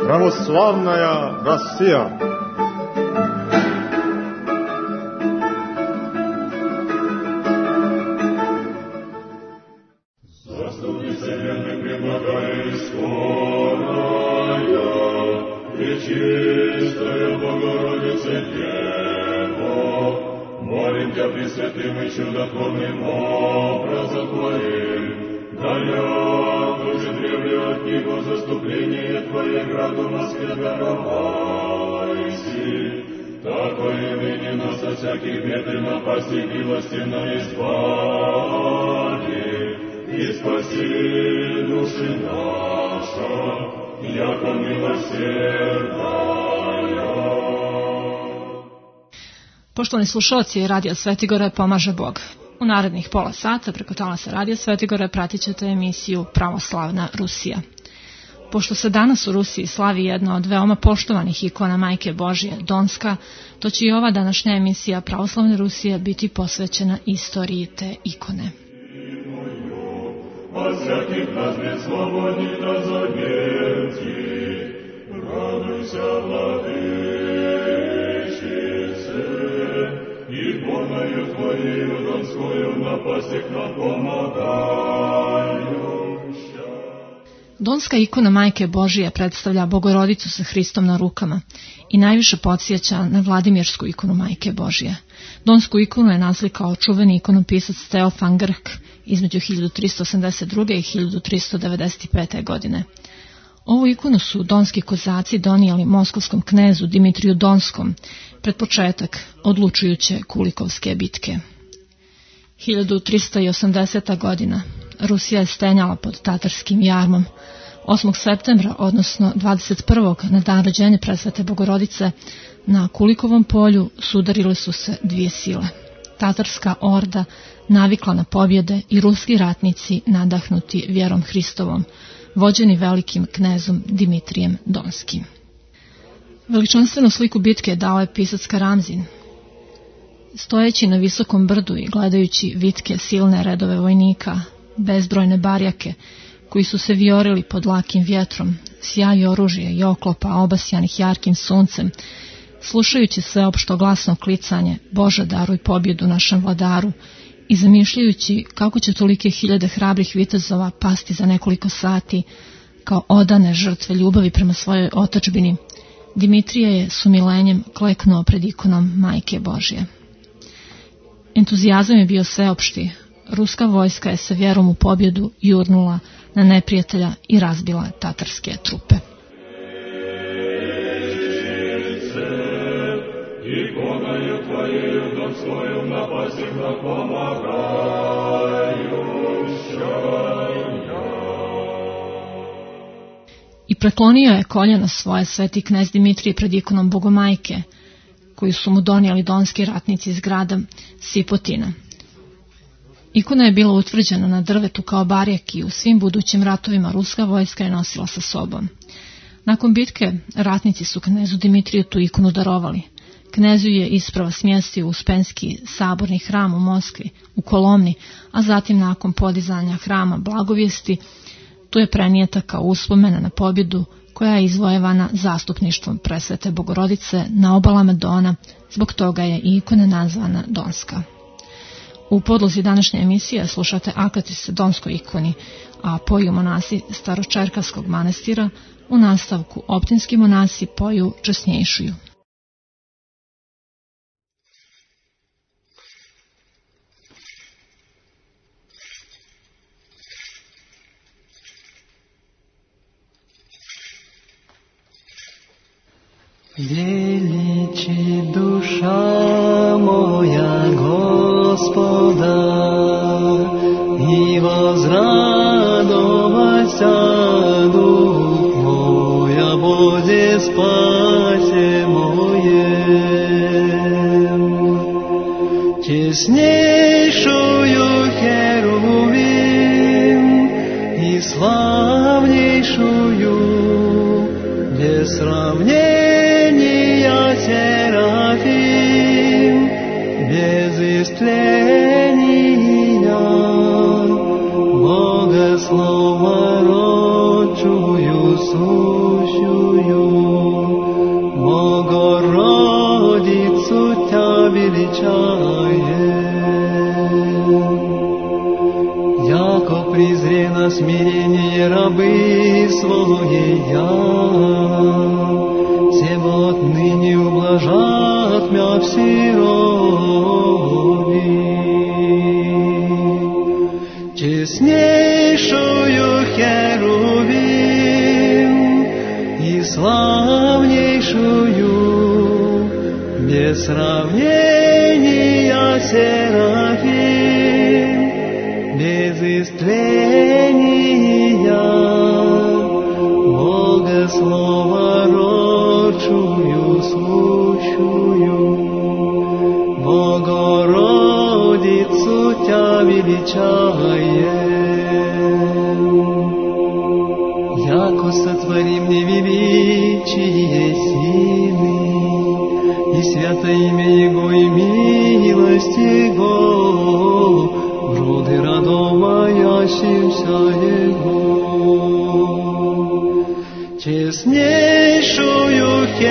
Православная Россия. Заступница верных преблагая и скорая, пречистая Богородица Дева, молим Тебя, пресвятым и чудотворным образом Твоим, даря же древле от Него заступление Твое граду Москве даровайся, такое имени нас от всяких бед и напастей милостивно избави, и спаси души наша, яко милосердная. Poštovani slušalci, Radio Svetigore pomaže Bog. U narednih pola sata preko talasa Radio Svetigore pratit ćete emisiju Pravoslavna Rusija. Pošto se danas u Rusiji slavi jedna od veoma poštovanih ikona Majke Božje, Donska, to će i ova današnja emisija Pravoslavne Rusije biti posvećena istoriji te ikone. От всяких разных свободни да замети, радуйся, владычице, иконою Твоею Донскою напастях нам помогающа. Donska ikona Majke Božije predstavlja Bogorodicu sa Hristom na rukama i najviše podsjeća na Vladimirsku ikonu Majke Božije. Donsku ikonu je naslikao čuveni ikonopisac Teofan Grk između 1382. i 1395. godine. Ovu ikonu su donski kozaci donijeli moskovskom knezu Dimitriju Donskom pred početak odlučujuće Kulikovske bitke. 1380. godina Rusija je stenjala pod tatarskim jarmom. 8. septembra, odnosno 21. na dan rođenja presvete Bogorodice, na Kulikovom polju sudarile su se dvije sile. Tatarska orda navikla na pobjede i ruski ratnici nadahnuti vjerom Hristovom, vođeni velikim knezom Dimitrijem Donskim. Veličanstvenu sliku bitke dao je pisac Karamzin. Stojeći na visokom brdu i gledajući vitke silne redove vojnika, bezbrojne barjake, koji su se vijorili pod lakim vjetrom, sjaj oružja i oklopa obasjanih jarkim suncem, slušajući sveopšto glasno klicanje Bože daruj pobjedu našem vladaru i zamišljajući kako će tolike hiljade hrabrih vitezova pasti za nekoliko sati kao odane žrtve ljubavi prema svojoj otadžbini, Dimitrije je s umilenjem kleknuo pred ikonom Majke Božje. Entuzijazam je bio sveopšti. Ruska vojska je sa vjerom u pobjedu jurnula na neprijatelja i razbila tatarske trupe. I preklonio je koljena svoje sveti knez Dimitrije pred ikonom Bogomajke, koju su mu donijeli donski ratnici iz grada Sipotina. Ikona je bila utvrđena na drvetu kao barjak i u svim budućim ratovima ruska vojska je nosila sa sobom. Nakon bitke ratnici su knezu Dimitriju tu ikonu darovali. Knezu je isprava smjestio u Uspenski saborni hram u Moskvi, u Kolomni, a zatim nakon podizanja hrama Blagovijesti tu je prenijeta kao uspomena na pobjedu koja je izvojevana zastupništvom presvete Bogorodice na obalama Dona, zbog toga je i ikona nazvana Donska. U podlozi današnje emisije slušate Akatise Donskoj ikoni, a poju monasi Staročerkavskog manastira, u nastavku optinski monasi poju Česnjejšuju. Veliči duša moja Gospoda i возрадовайся дух моя Бозе спасе моем. Честнейшую Херувим и славнейшую без сравнения Серафим, без истления Богослова родчую сущую. рабы своя, все отныне ублажат мя в сирови. Честнейшую Херувим и славнейшую без сравнения Серафим, без истления Бога Слова родшую, сущую, Богородицу Тя величаем. Яко сотворим невеличие силы, и свято имя Его, и милость Его, в роды родом моящимся Его. Честнейшую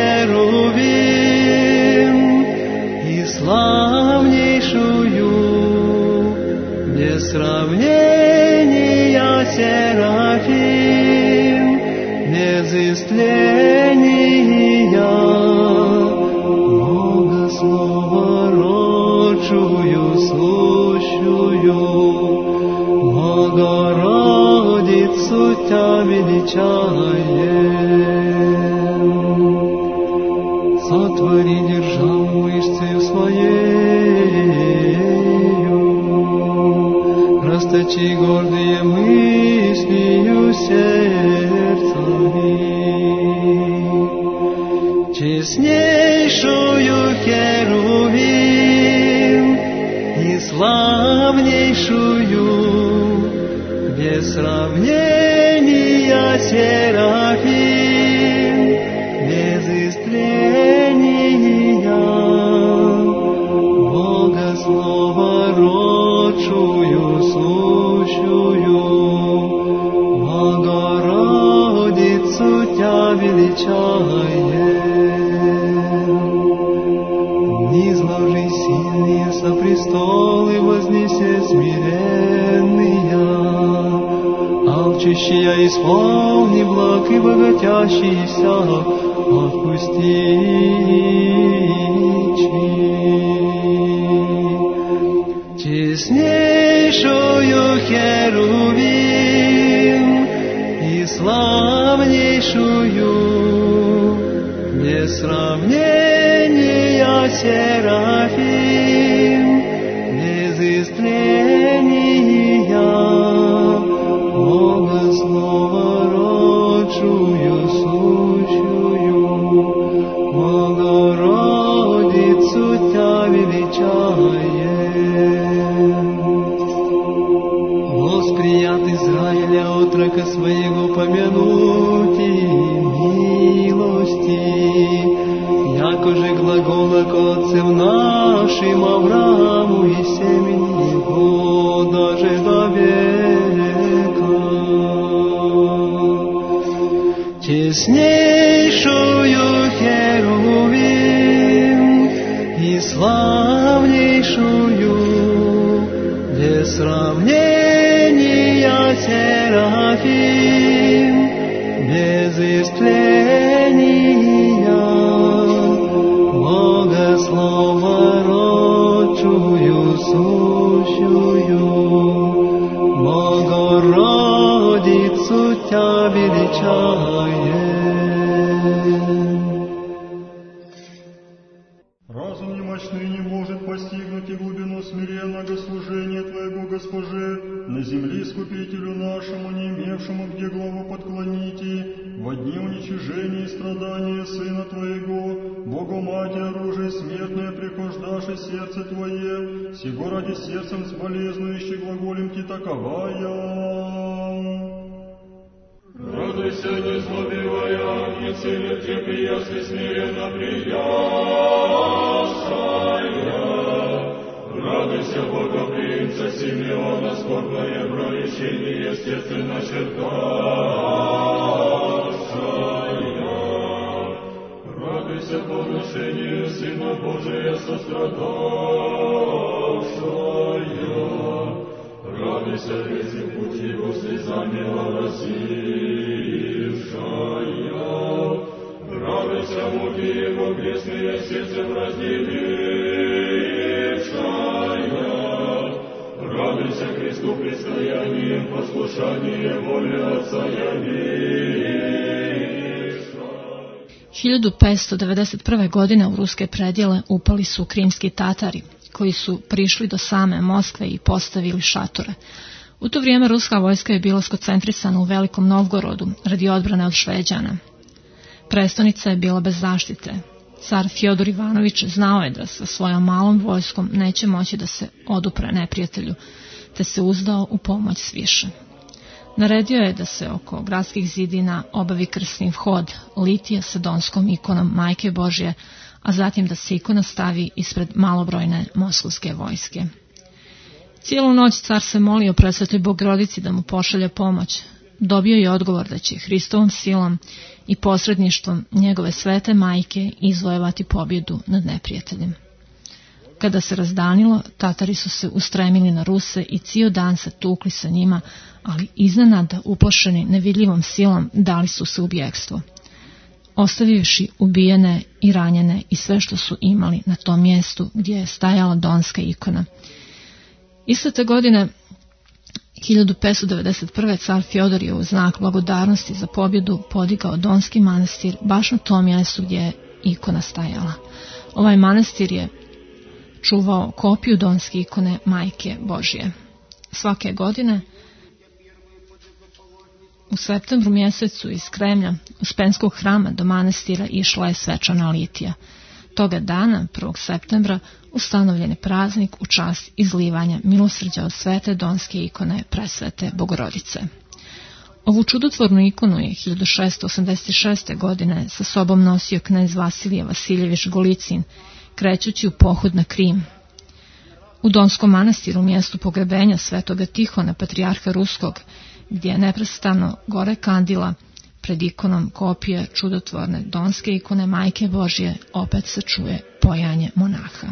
Херувим и славнейшую без сравнения Серафим, без истления Бога Слова родшую, сущую, Богородицу Тя величаем. Сотвори державу мышцы своею, расточи гордые мыслью сердцами. Честнейшую Херувим и славнейшую без сравнения Серафим, без истления Бога Слова родшую, сущую, Богородицу Тя величаем. Низложи сильные со престолы, вознесе смиренные, алчущие исполни благ и богатящиеся отпусти. Честнейшую Херувим и славнейшую без сравнения Серафим, без истления Бога Слова родшую, сущую, Богородицу Тя величаем. Восприят Израиля отрока своего помянуть и милости, яко же глагола к отцам нашим Аврааму и семени его даже до века. Честнейшую Херувим и славнейшую без сравнения Серафим, без истления Бога Слова родшую, сущую, Богородицу Тя величаем. Разум немощный не может постигнуть и глубину смиренного служения Твоего, Госпоже, на земле Искупителю нашему, не имевшему где главу подклоните, во дни уничижения и страдания Сына Твоего, Богу Мати оружие смертное прихождаше сердце Твое, сего ради сердцем соболезнующий глаголем Ти таковая. Радуйся, незлобивая агнец, и терпи, если смиренно приясая. Радуйся, богоприимца Симеона, скорбное пролечение, естественно, черташая. Радуйся, поношению Сына Божия, сострадавшая. Радуйся, грязных пути Его слезами оросившая. Радуйся, муки Его грешные сердцем разделившая. Радуйся, Христу предстоянием, послушание воли Отца явившая. 1591. godine u ruske predjele upali su krimski Tatari, koji su prišli do same Moskve i postavili šatore. U to vrijeme ruska vojska je bila skoncentrisana u Velikom Novgorodu radi odbrane od Šveđana. Prestonica je bila bez zaštite. Car Fjodor Ivanović znao je da sa svojom malom vojskom neće moći da se odupre neprijatelju, te se uzdao u pomoć sviše. Naredio je da se oko gradskih zidina obavi krsni vhod litije sa donskom ikonom Majke Božje, a zatim da se ikona stavi ispred malobrojne moskovske vojske. Cijelu noć car se molio Presvetoj Bogorodici da mu pošalje pomoć. Dobio je odgovor da će Hristovom silom i posredništvom njegove svete majke izvojevati pobjedu nad neprijateljem. Kada se razdanilo, Tatari su se ustremili na Ruse i cijel dan se tukli sa njima, ali iznenada uplašeni nevidljivom silom dali su se u bjegstvo, ostavivši ubijene i ranjene i sve što su imali na tom mjestu gdje je stajala donska ikona. Iste te godine 1591. car Fjodor je u znak blagodarnosti za pobjedu podigao donski manastir baš na tom mjestu gdje je ikona stajala. Ovaj manastir je čuvao kopiju donske ikone Majke Božje. Svake godine u septembru mjesecu iz Kremlja, Uspenskog hrama do manastira išla je svečana litija. Toga dana, 1. septembra, ustanovljen je praznik u čast izlivanja milosrđa od svete donske ikone Presvete Bogorodice. Ovu čudotvornu ikonu je 1686. godine sa sobom nosio knez Vasilije Vasiljević Golicin, krećući u pohod na Krim. U Donskom manastiru, mjestu pogrebenja svetoga Tihona, patrijarha Ruskog, gdje je neprestano gore kandila pred ikonom kopije čudotvorne donske ikone Majke Božje, opet se čuje pojanje monaha.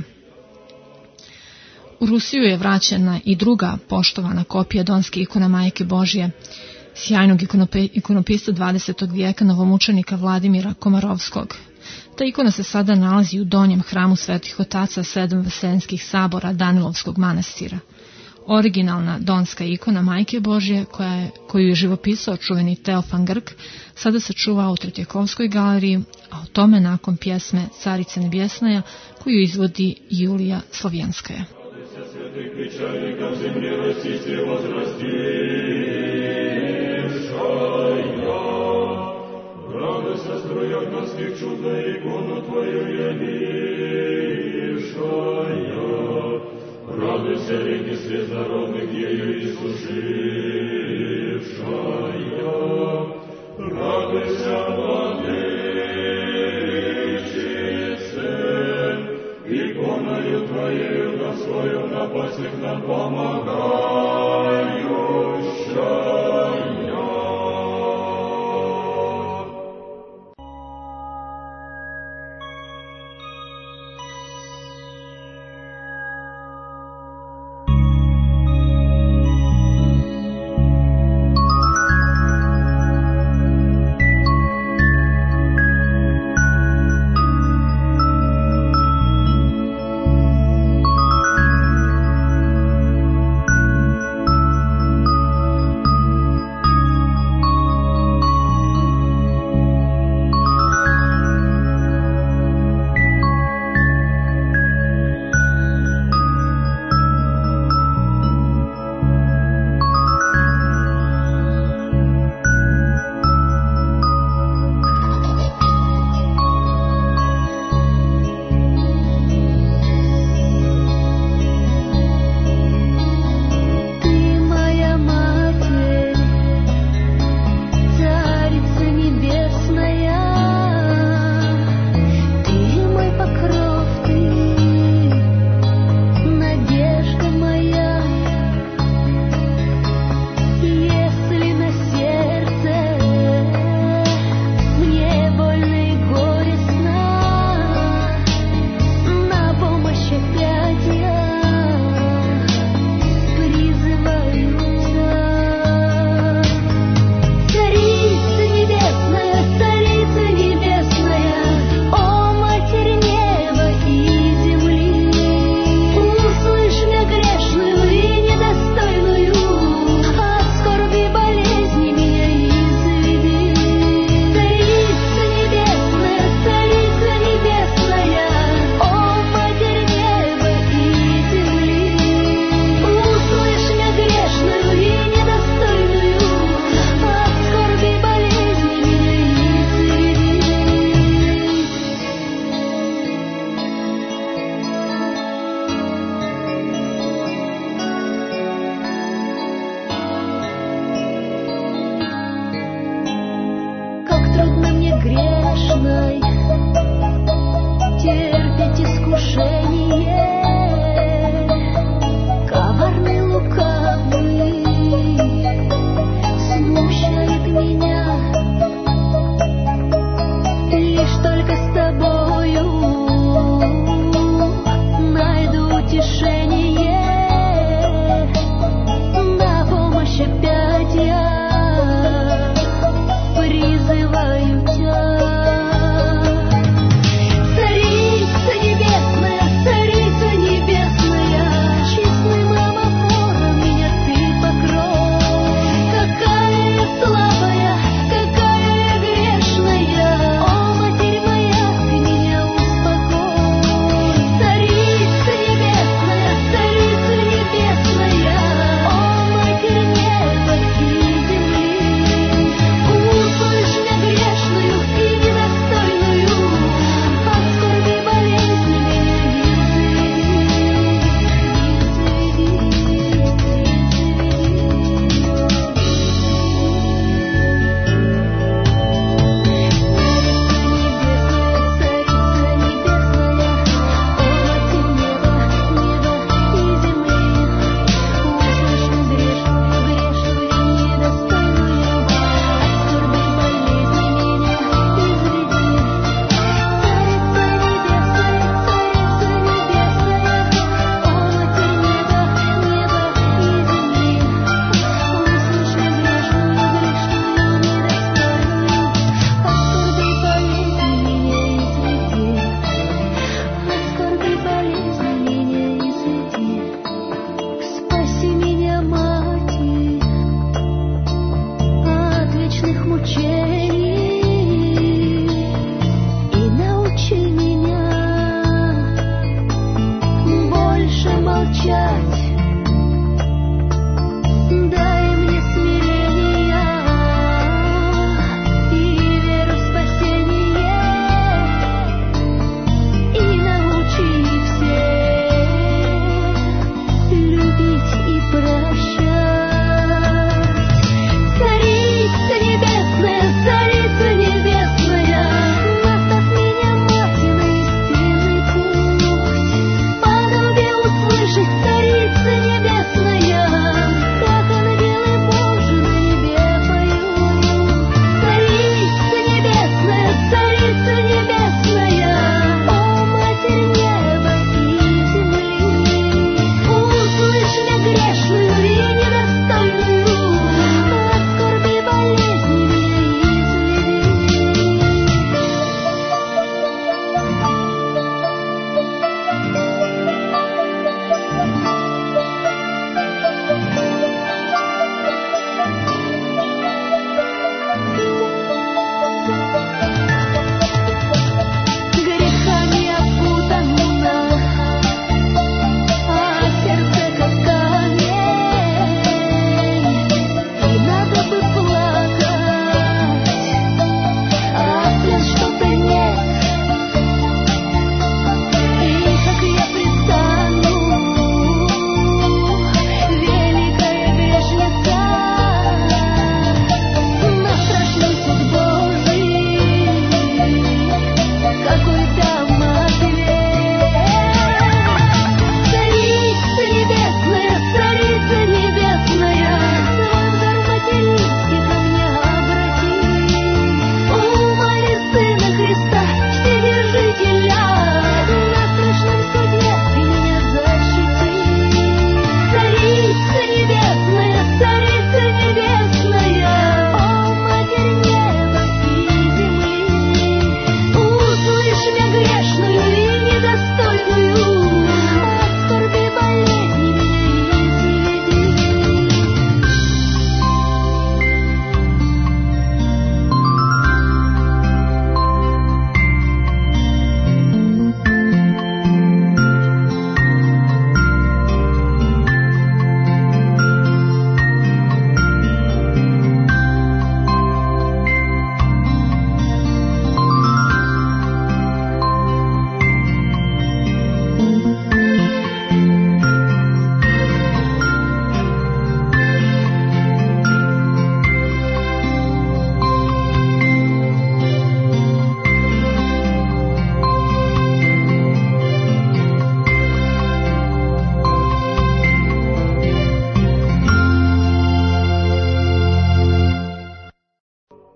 U Rusiju je vraćena i druga poštovana kopija donske ikone Majke Božje, sjajnog ikonopisa 20. vijeka novomučenika Vladimira Komarovskog. Ta ikona se sada nalazi u donjem hramu Svetih Otaca 7 Vaseljenskih sabora Danilovskog manastira. Originalna donska ikona Majke Božje, koju je živopisao čuveni Teofan Grk, sada se čuva u Tretjakovskoj galeriji, a o tome nakon pjesme Carice nebjesnaja, koju izvodi Julija Slovjanskaja. Радуйся, струях донских чудо, икону Твою явившая. Радуйся, реки свет народных ею иссушившая. Радуйся, Владычице, иконою Твоею на своем напастях нам помогающая. грешной терпеть искушение, коварный лукавый смущает меня. Лишь только с тобою найду утешение, на помощь опять я призываю тебя. Царица небесная,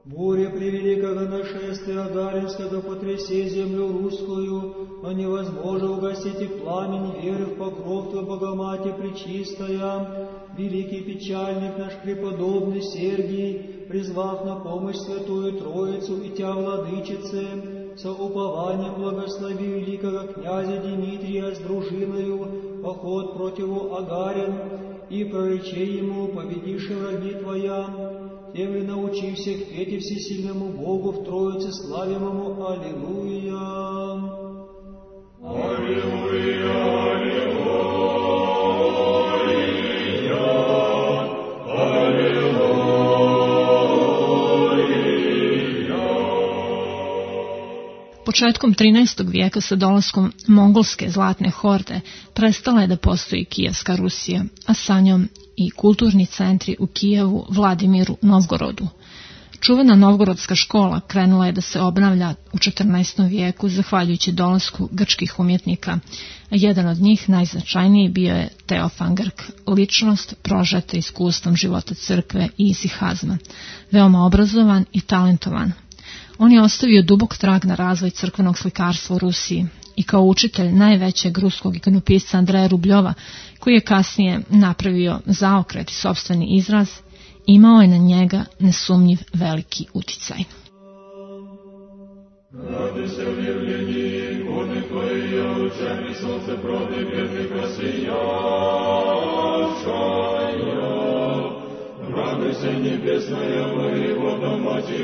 Буря превеликого нашествия Агаринского потряси землю русскую, но невозможно угасить и пламень веры в покров Твой, Богоматерь Пречистая. Великий печальник наш преподобный Сергий, призвав на помощь Святую Троицу и Тя, Владычице, со упованием благослови великого князя Дмитрия с дружиною поход против Агарин, и проречи ему, победишь враги Твоя. Тем ли научи всех петь всесильному Богу в Троице славимому. Аллилуйя! Аллилуйя! Početkom 13. vijeka sa dolaskom mongolske zlatne horde prestala je da postoji Kijevska Rusija, a sa njom i kulturni centri u Kijevu, Vladimiru, Novgorodu. Čuvena novgorodska škola krenula je da se obnavlja u 14. vijeku zahvaljujući dolasku grčkih umjetnika, a jedan od njih, najznačajniji, bio je Teofan Grk, ličnost prožeta iskustvom života crkve i isihazma, veoma obrazovan i talentovan. On je ostavio dubok trag na razvoj crkvenog slikarstva u Rusiji i kao učitelj najvećeg ruskog ikonopisca Andreja Rubljova, koji je kasnije napravio zaokret i sopstveni izraz, imao je na njega nesumnjiv veliki uticaj. Radi se u ljevljenji ikone Tvoje, ja učeni sunce prode vjernika sijačaja. Raduj se nebesnaja vojevoda Mati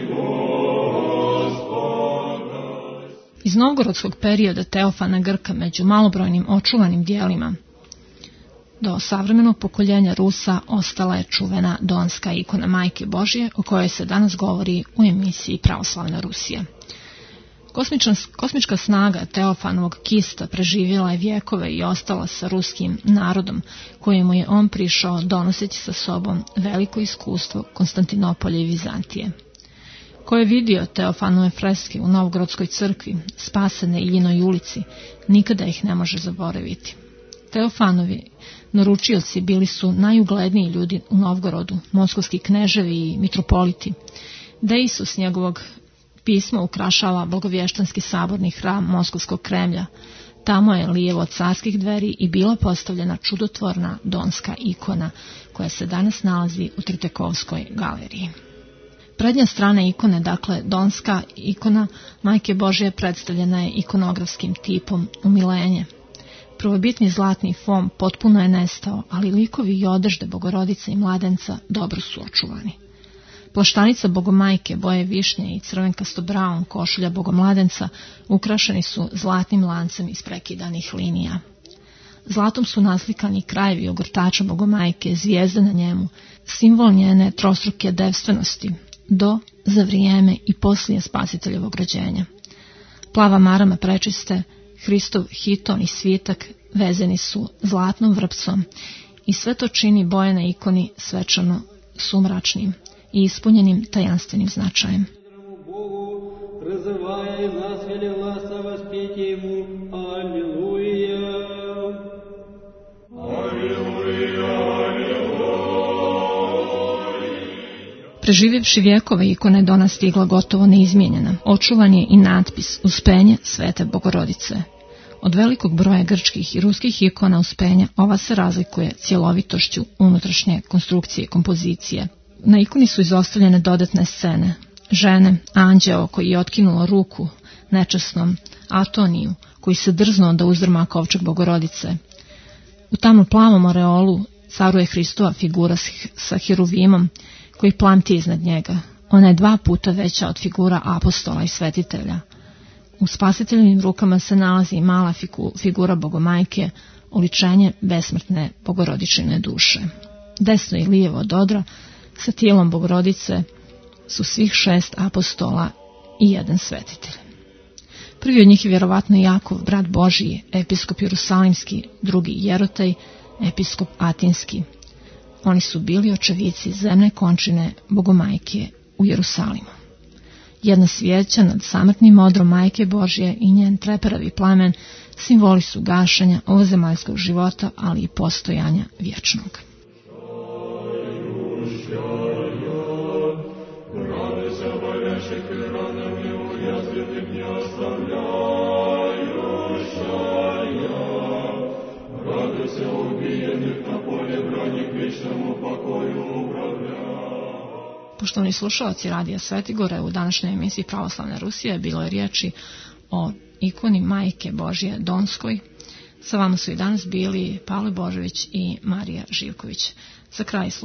Gospoda. Iz novgorodskog perioda Teofana Grka među malobrojnim očuvanim dijelima do savremenog pokoljenja Rusa ostala je čuvena donska ikona Majke Božje, o kojoj se danas govori u emisiji Pravoslavna Rusija. Kosmička snaga Teofanovog kista preživjela je vjekove i ostala sa ruskim narodom, kojemu je on prišao donoseći sa sobom veliko iskustvo Konstantinopolja i Vizantije. Ko je vidio Teofanove freske u Novgorodskoj crkvi, spasene Iljinoj ulici, nikada ih ne može zaboraviti. Teofanovi naručioci bili su najugledniji ljudi u Novgorodu, moskovski kneževi i mitropoliti. Deisus njegovog pisma ukrašava blagovještanski saborni hram Moskovskog Kremlja. Tamo je lijevo od carskih dveri i bila postavljena čudotvorna donska ikona, koja se danas nalazi u Tritekovskoj galeriji. Prednja strana ikone, dakle donska ikona Majke Božje, predstavljena je ikonografskim tipom umilenje. Prvobitni zlatni fom potpuno je nestao, ali likovi i odežde Bogorodice i mladenca dobro su očuvani. Plaštanica Bogomajke boje višnje i crvenkasto braun košulja Bogomladenca ukrašeni su zlatnim lancem iz prekidanih linija. Zlatom su naslikani krajevi ogrtača Bogomajke, zvijezde na njemu, simbol njene trostruke devstvenosti, do, za vrijeme i poslije spasiteljevog rođenja. Plava marama prečiste, Hristov hiton i svitak vezeni su zlatnom vrpcom i sve to čini boje na ikoni svečano sumračnim i ispunjenim tajanstvenim značajem. Preživjevši vjekove, ikona je do nas stigla gotovo neizmijenjena. Očuvan je i natpis Uspenje Svete Bogorodice. Od velikog broja grčkih i ruskih ikona Uspenja ova se razlikuje cjelovitošću unutrašnje konstrukcije i kompozicije. Na ikoni su izostavljene dodatne scene. Žene, anđeo koji je otkinuo ruku nečasnom Atoniju, koji se drznuo da uzdrma kovčeg Bogorodice. U tamno plavom oreolu caruje Hristova figura sa Heruvimom, koji plamti iznad njega. Ona je 2 puta veća od figura apostola i svetitelja. U spasiteljevim rukama se nalazi i mala figura Bogomajke, oličenje besmrtne Bogorodičine duše. Desno i lijevo od odra sa tijelom Bogorodice su svih 6 apostola i 1 svetitelj. Prvi od njih je vjerovatno Jakov, brat Božiji, episkop Jerusalimski, drugi Jerotej, episkop Atinski. Oni su bili očevici zemne končine Bogomajke u Jerusalimu. Jedna svijeća nad samrtnim odrom Majke Božje i njen treperavi plamen simboli su gašenja ovozemaljskog života, ali i postojanja vječnog. Radi se Poštovani slušalci Radija Svetigore, u današnjoj emisiji Pravoslavne Rusije bilo je riječi o ikoni Majke Božje Donskoj. Sa vama su i danas bili Pavle Božović i Marija Živković. Za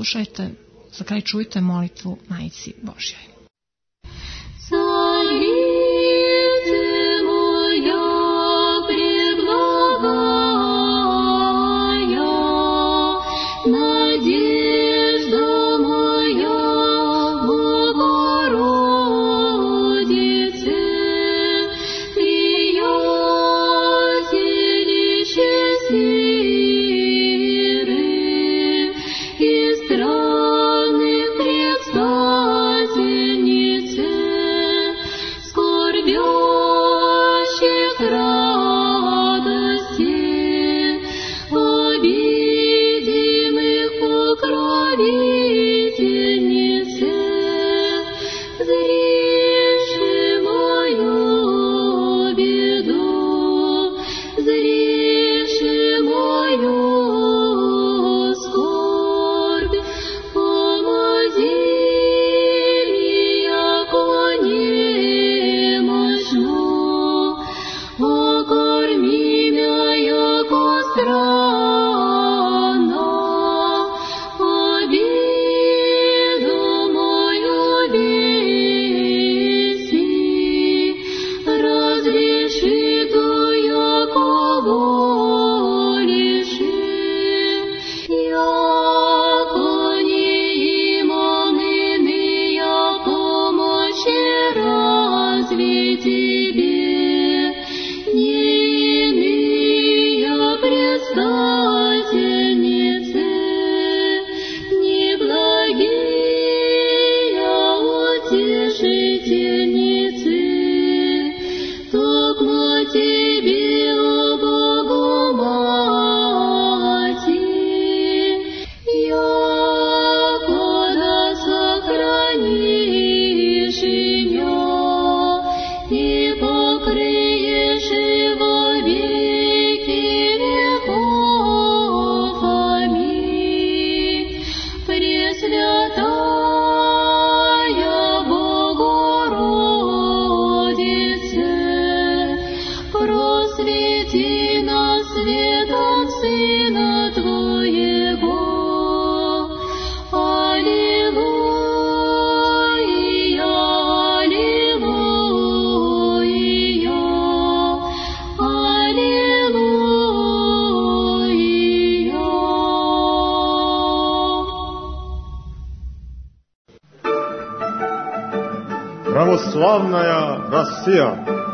kraj čujte molitvu Majici Božjoj. Православная Россия.